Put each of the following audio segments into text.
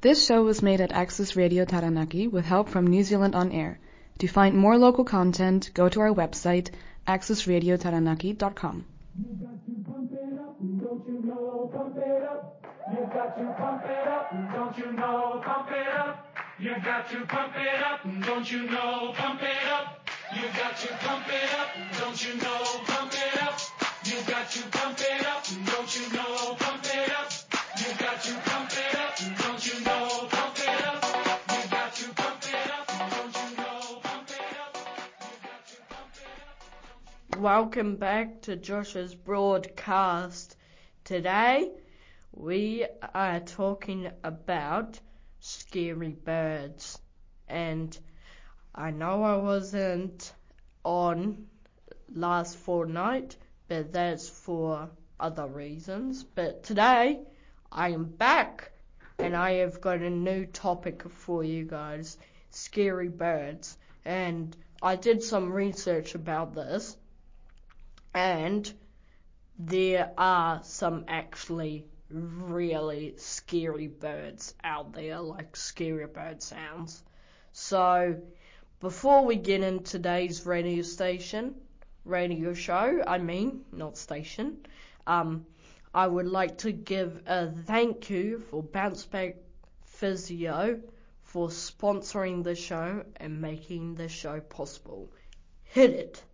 This show was made at Access Radio Taranaki with help from New Zealand On Air. To find more local content, go to our website, accessradiotaranaki.com. You got to pump it up, don't you know, pump it up. You got to pump it up, don't you know, pump it up. You got to pump it up, don't you know, pump it up. You got to pump it up, don't you know, pump it up. You got to pump it up, don't you know, pump it up. You got to pump it up, don't you know, pump it up. You got to pump it up, don't you know, pump it up. You got to pump it up. Welcome back to Josh's broadcast. Today we are talking about scary birds, and I know I wasn't on last fortnight, but that's for other reasons. But today I am back and I have got a new topic for you guys, scary birds. And I did some research about this, and there are some actually really scary birds out there, like scary bird sounds. So before we get in today's radio show, not station, I would like to give a thank you for Bounce Back Physio for sponsoring the show and making the show possible. Hit it.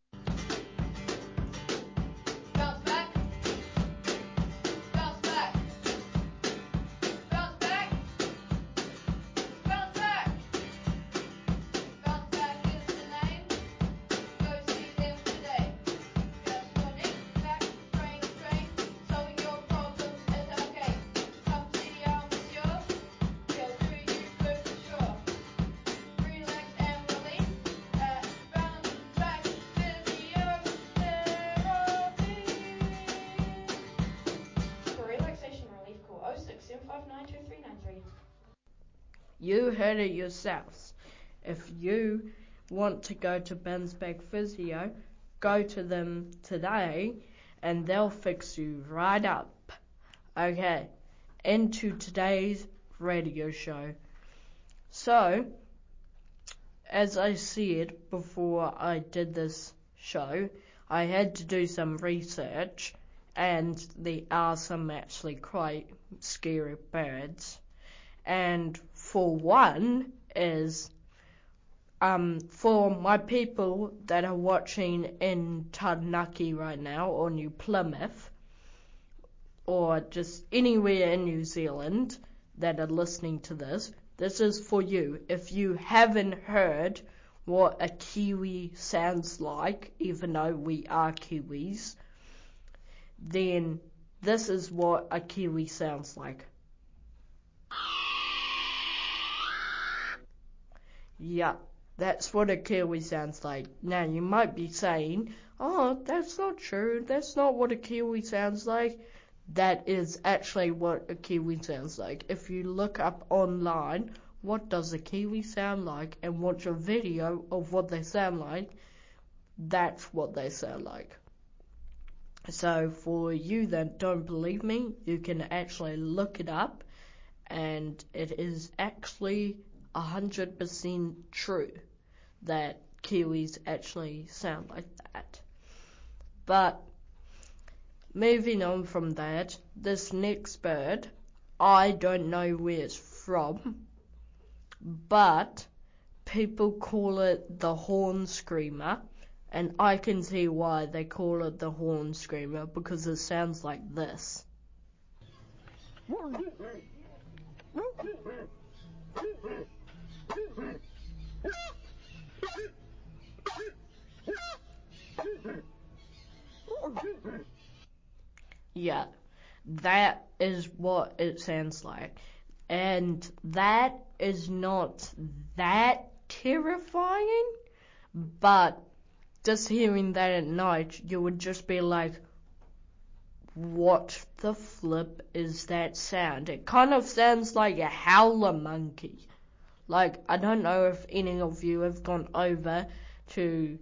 You heard it yourselves. If you want to go to Bounce Back Physio, go to them today and they'll fix you right up. Okay, into today's radio show. So, as I said before I did this show, I had to do some research, and there are some actually quite scary birds. And for one is, for my people that are watching in Taranaki right now, or New Plymouth, or just anywhere in New Zealand that are listening to this, this is for you. If you haven't heard what a kiwi sounds like, even though we are Kiwis, then this is what a kiwi sounds like. Yeah, that's what a kiwi sounds like. Now, you might be saying, oh, that's not true. That's not what a kiwi sounds like. That is actually what a kiwi sounds like. If you look up online, what does a kiwi sound like, and watch a video of what they sound like, that's what they sound like. So for you that don't believe me, you can actually look it up, and it is actually 100% true that Kiwis actually sound like that. But moving on from that, this next bird, I don't know where it's from, but people call it the horn screamer, and I can see why they call it the horn screamer, because it sounds like this. Yeah, that is what it sounds like. And that is not that terrifying, but just hearing that at night, you would just be like, what the flip is that sound? It kind of sounds like a howler monkey. Like, I don't know if any of you have gone over to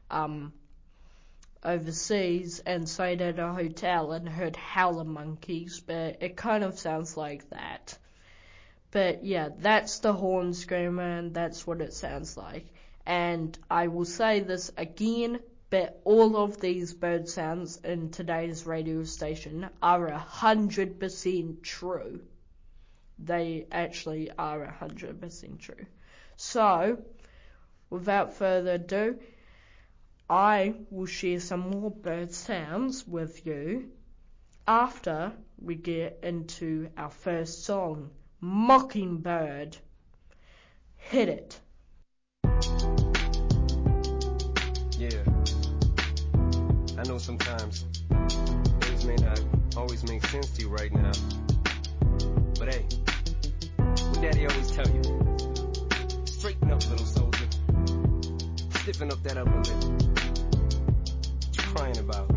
overseas and stayed at a hotel and heard howler monkeys, but it kind of sounds like that. But yeah, that's the horn screamer, and that's what it sounds like. And I will say this again, but all of these bird sounds in today's radio station are 100% true. They actually are 100% true. So, without further ado, I will share some more bird sounds with you after we get into our first song, Mockingbird. Hit it. Yeah, I know sometimes things may not always make sense to you right now, but hey, what Daddy always tell you, straighten up, little soldier, stiffen up that upper lip. What you crying about?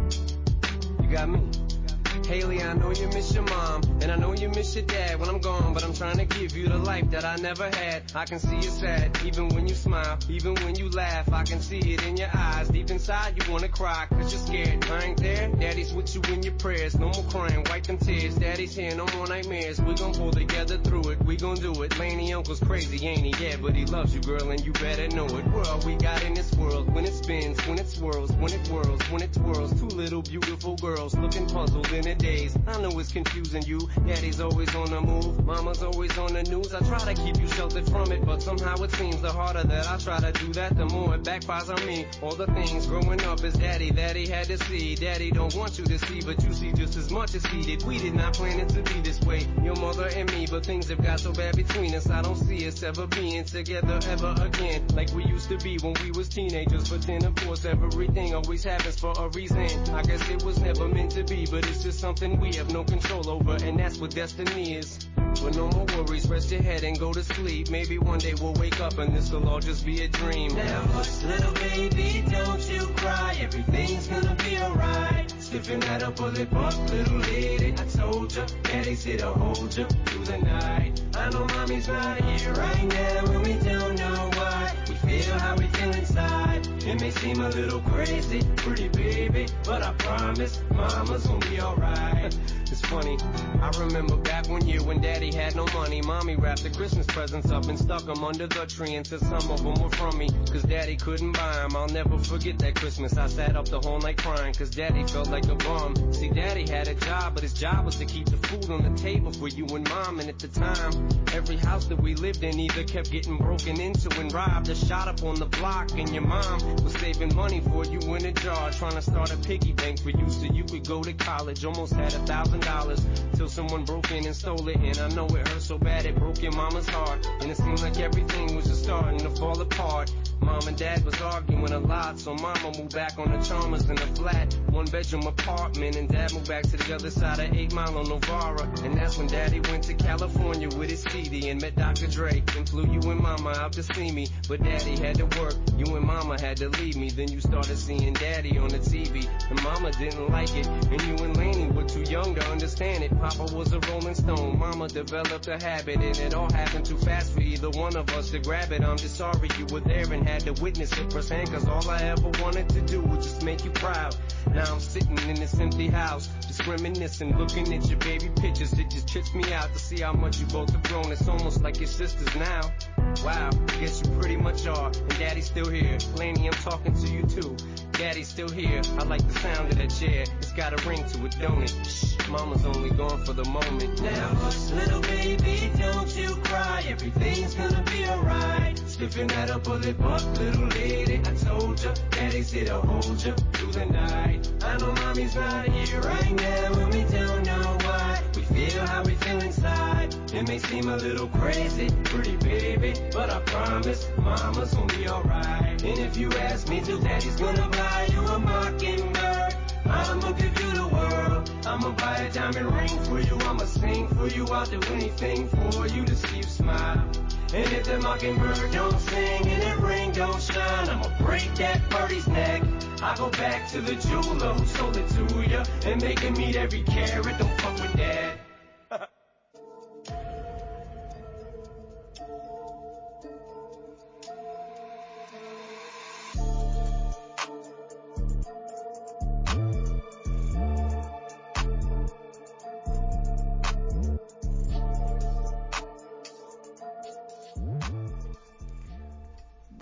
You got me. Haley, I know you miss your mom, and I know you miss your dad when I'm gone, but I'm trying to give you the life that I never had. I can see you sad, even when you smile, even when you laugh, I can see it in your eyes. Deep inside you wanna cry, cause you're scared. I ain't there, Daddy's with you in your prayers. No more crying, wipe them tears. Daddy's here, no more nightmares. We gon' pull together through it, we gon' do it. Laney uncle's crazy, ain't he? Yeah, but he loves you, girl, and you better know it. We're all we got in this world, when it spins, when it swirls, when it whirls, when it twirls. Two little beautiful girls looking puzzled in a daze. I know it's confusing you. Daddy's always on the move, mama's always on the news. I try to keep you sheltered from it, but somehow it seems the harder that I try to do that, the more it backfires on me. All the things growing up as daddy that he had to see. Daddy don't want you to see, but you see just as much as he did. We did not plan it to be this way, your mother and me, but things have got so bad between us. I don't see us ever being together ever again, like we used to be when we was teenagers. But then of course everything always happens for a reason. I guess it was never meant to be, but it's just something we have no control over, and that's what destiny is. But no more worries, rest your head and go to sleep. Maybe one day we'll wake up and this'll all just be a dream. Now hush, little baby, don't you cry. Everything's gonna be alright. Stiffen that upper lip up, little lady. I told ya, Daddy's here to hold ya through the night. I know mommy's not here right now, and we don't know why. We feel how we feel inside. It may seem a little crazy, pretty baby, but I promise mama's gonna be alright. It's funny, I remember back one year when Daddy had no money. Mommy wrapped the Christmas presents up and stuck them under the tree and said some of them were from me, cause Daddy couldn't buy them. I'll never forget that Christmas. I sat up the whole night crying, cause Daddy felt like a bum. See, Daddy had a job, but his job was to keep the food on the table for you and Mom. And at the time, every house that we lived in either kept getting broken into and robbed or shot up on the block. And your mom was saving money for you in a jar, trying to start a piggy bank for you so you could go to college. Almost had $1,000 till someone broke in and stole it. And I know it hurt so bad it broke your mama's heart, and it seemed like everything was just starting to fall apart. Mom and Dad was arguing a lot, so Mama moved back on the Chalmers in a flat, one-bedroom apartment, and Dad moved back to the other side of 8 Mile on Novara. And that's when Daddy went to California with his CD and met Dr. Dre and flew you and Mama out to see me. But Daddy had to work, you and Mama had to leave me. Then you started seeing Daddy on the TV, and Mama didn't like it, and you and Laney were too young to understand it. Papa was a Rolling Stone, Mama developed a habit, and it all happened too fast for either one of us to grab it. I'm just sorry you were there and had to witness it firsthand, cause all I ever wanted to do was just make you proud. Now I'm sitting in this empty house, just reminiscing, looking at your baby pictures. It just trips me out to see how much you both have grown. It's almost like your sisters now. Wow, guess you pretty much are, and Daddy's still here. Laney, I'm talking to you too. Daddy's still here. I like the sound of that chair. It's got a ring to it, don't it? Shh, Mama's only gone for the moment. Now hush, little baby, don't you cry. Everything's gonna be alright. Stiffen that upper lip up, little lady. I told ya, Daddy's here to hold ya through the night. I know Mommy's not here right now, and we don't know why. We feel how we feel inside. It may seem a little crazy, pretty baby, but I promise Mama's gonna be alright. And if you ask me to, Daddy's gonna buy you a mockingbird. I'ma give you the world. I'ma buy a diamond ring for you. I'ma sing for you. I'll do anything for you to see you smile. And if the mockingbird don't sing and that ring don't shine, I'ma break that birdie's neck. I go back to the jeweler who sold it to ya and make him eat every carrot. Don't fuck with that.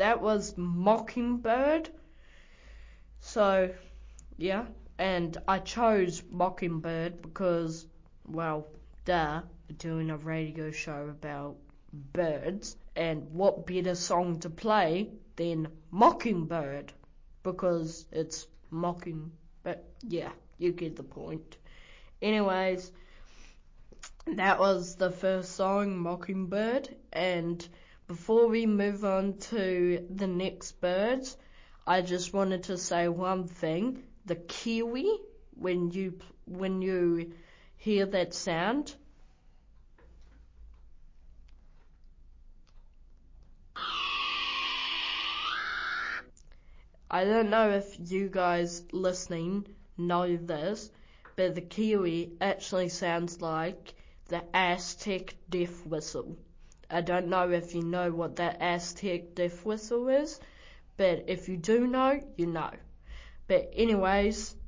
that was Mockingbird. So, yeah, and I chose Mockingbird because, well, we're doing a radio show about birds, and what better song to play than Mockingbird, because it's mocking, but yeah, you get the point. Anyways, that was the first song, Mockingbird, and before we move on to the next birds, I just wanted to say one thing. The kiwi, when you hear that sound, I don't know if you guys listening know this, but the kiwi actually sounds like the Aztec death whistle. I don't know if you know what that Aztec death whistle is, but if you do know, you know. But anyways,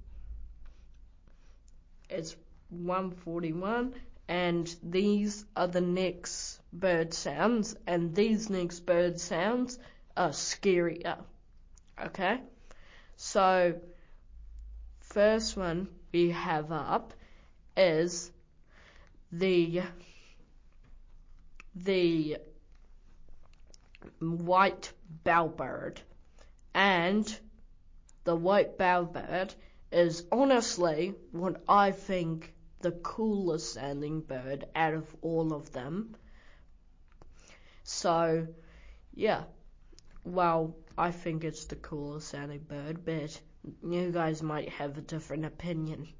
it's 1:41, and these are the next bird sounds, and these next bird sounds are scarier. Okay? So, first one we have up is the white bellbird. And the white bellbird is honestly what I think the coolest sounding bird out of all of them. So, yeah. Well, I think it's the coolest sounding bird, but you guys might have a different opinion.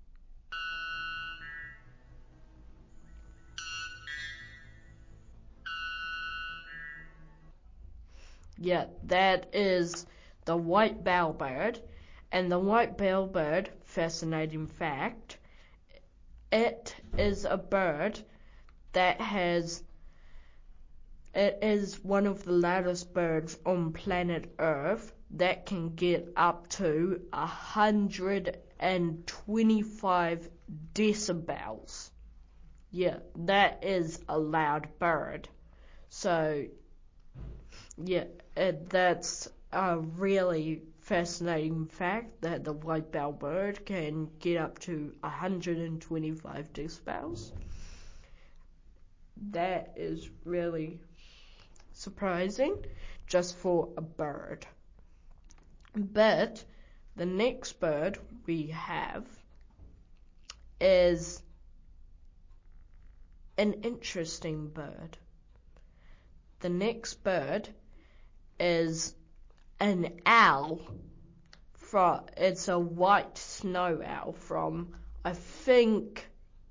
Yeah, that is the white bellbird. And the white bellbird, fascinating fact, it is a bird that it is one of the loudest birds on planet Earth that can get up to 125 decibels. Yeah, that is a loud bird. So, yeah, that's a really fascinating fact that the white bellbird can get up to 125 decibels. That is really surprising just for a bird. But the next bird we have is an interesting bird. The next bird is an owl. It's a white snow owl from, I think,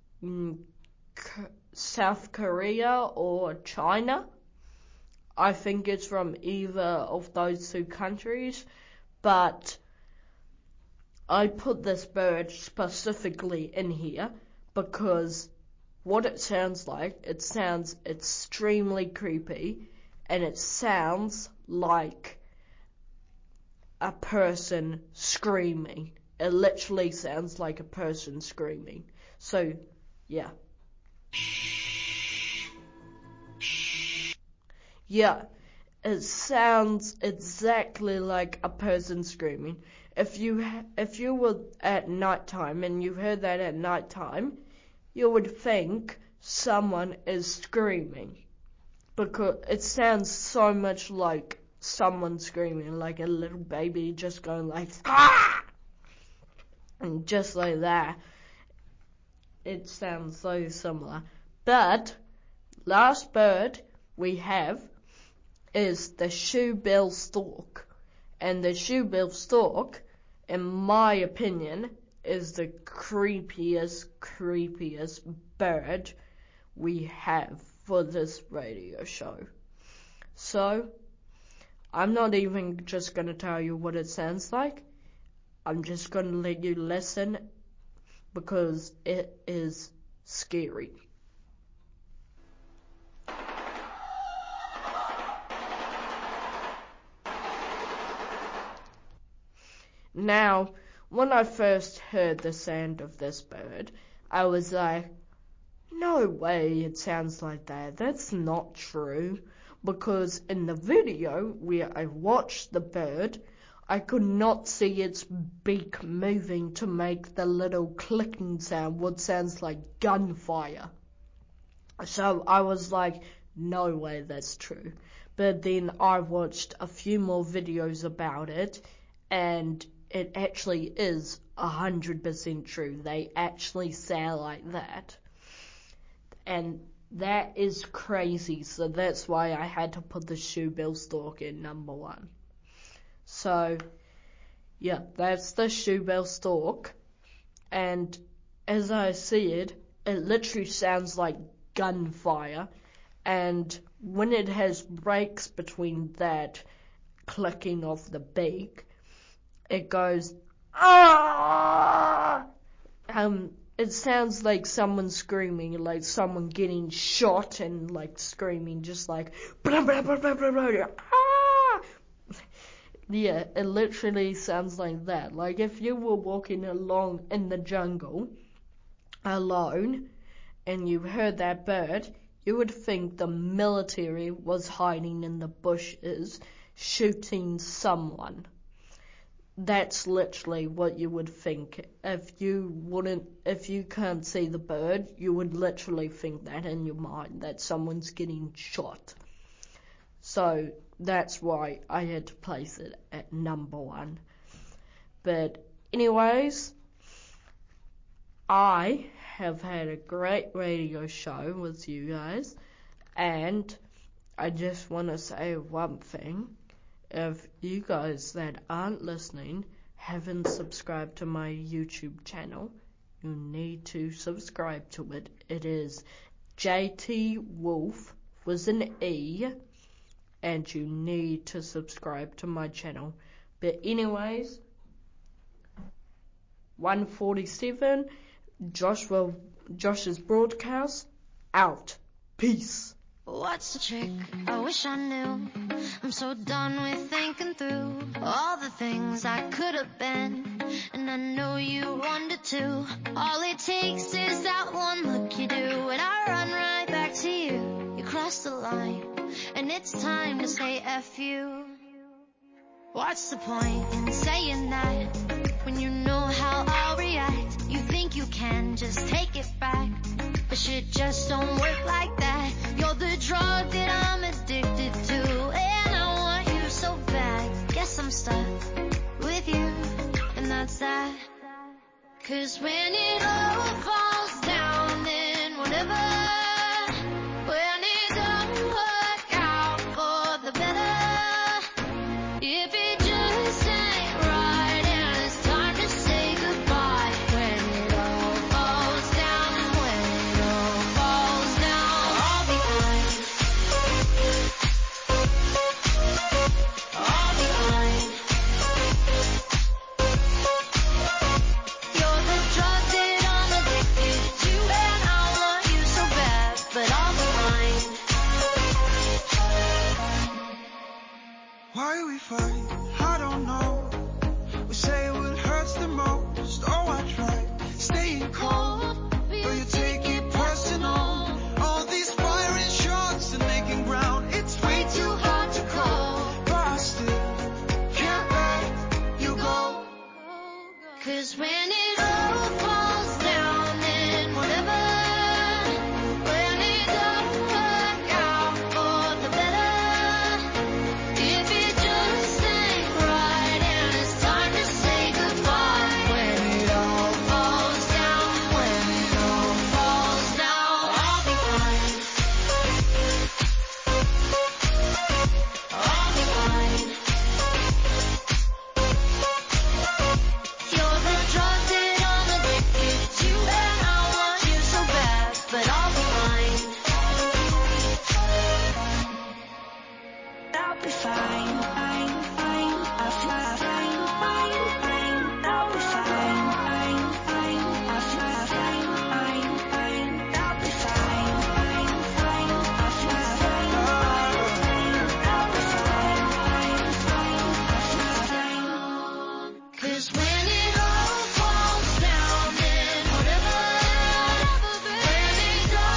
South Korea or China. I think it's from either of those two countries, but I put this bird specifically in here because what it sounds extremely creepy, and it sounds like a person screaming. It literally sounds like a person screaming. So, yeah. Yeah, it sounds exactly like a person screaming. If you were at nighttime and you heard that at nighttime, you would think someone is screaming, because it sounds so much like someone screaming, like a little baby just going like, ah! And just like that. It sounds so similar. But last bird we have is the shoebill stork. And the shoebill stork, in my opinion, is the creepiest bird we have for this radio show. So, I'm not even just going to tell you what it sounds like. I'm just going to let you listen because it is scary. Now, when I first heard the sound of this bird, I was like, No way it sounds like that. That's not true. Because in the video where I watched the bird, I could not see its beak moving to make the little clicking sound, what sounds like gunfire. So I was like, no way that's true. But then I watched a few more videos about it, and it actually is 100% true. They actually sound like that. And that is crazy, so that's why I had to put the shoebill stork in number 1. So, yeah, that's the shoebill stork. And as I said, it literally sounds like gunfire. And when it has breaks between that clicking of the beak, it goes, ah! It sounds like someone screaming, like someone getting shot and like screaming, just like, blah, blah, blah, blah, blah, blah, ah! Yeah, it literally sounds like that. Like if you were walking along in the jungle alone and you heard that bird, you would think the military was hiding in the bushes shooting someone. That's literally what you would think. If you can't see the bird, you would literally think that in your mind, that someone's getting shot. So that's why I had to place it at number 1. But anyways, I have had a great radio show with you guys, and I just want to say one thing. If you guys that aren't listening haven't subscribed to my YouTube channel, you need to subscribe to it. It is JT Wolf with an E, and you need to subscribe to my channel. But anyways, 1:47, Josh's broadcast out. Peace. What's the trick? I wish I knew. I'm so done with thinking through all the things I could have been, and I know you wanted to. All it takes is that one look you do, and I run right back to you. You crossed the line, and it's time to say F you. What's the point in saying that when you know how I'll react? You think you can just take it back, but shit just don't work like that. You're the drug that I'm addicted to, and I want you so bad. Guess I'm stuck with you, and that's that. 'Cause when it all falls down, then whatever. When it don't work out for the better, if it just ain't right and it's time to say goodbye. When it all falls down, when it all falls down, I'll be fine. I'll be fine. You're the drug that I'm addicted to, and I want you so bad, but I'll be fine. Why we fight, I don't know. We say what hurts the most. Oh, I try staying cold, though you take it personal. All these firing shots and making ground, it's way too hard to call. But I still can't let you go. 'Cause when it all falls down, then whatever. When it don't work out for the better, if it just ain't right and it's time to say goodbye. When it all falls down, when it all falls down, I'll be fine. I'll be fine. You're the drug that I'm addicted to, and I want you so bad, but I'll be fine. I'll be fine, fine, fine. I'll fly, fine, fine, fine. I'll be fine, fine, fine. I'll fly, fine, fine, fine. I'll be fine, fine, fine. I'll fly, fine, fine, fine. I'll be fine, fine, fine. I'll fly, fine. 'Cause when it all falls down, then whatever. When it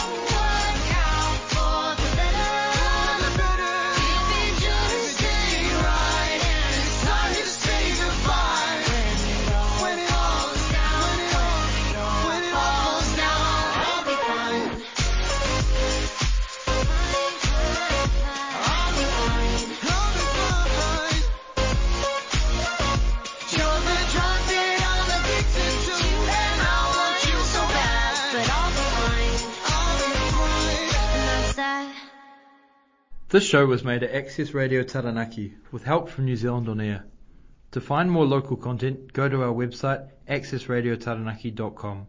This show was made at Access Radio Taranaki with help from New Zealand On Air. To find more local content, go to our website accessradiotaranaki.com.